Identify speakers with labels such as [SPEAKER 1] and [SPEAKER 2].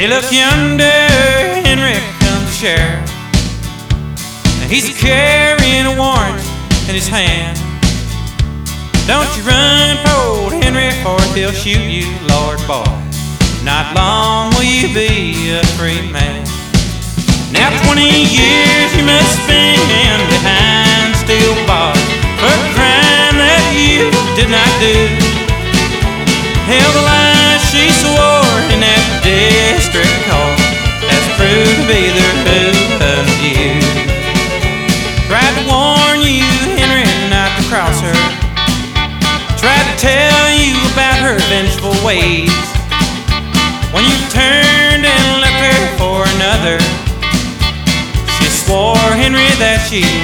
[SPEAKER 1] Hey, look yonder, Henry comes the sheriff. He's carrying a warrant in his hand. Don't you run, old Henry, for he'll shoot you, Lord boy. Not long will you be a free man. Now 20 years you must spend behind steel bars for a crime that you did not do. Hell, the lies she swore in that district court has proved to be the root of you. Tried to warn you, Henry, not to cross her. Tried to tell you about her vengeful ways. When you turned and left her for another, she swore, Henry, that she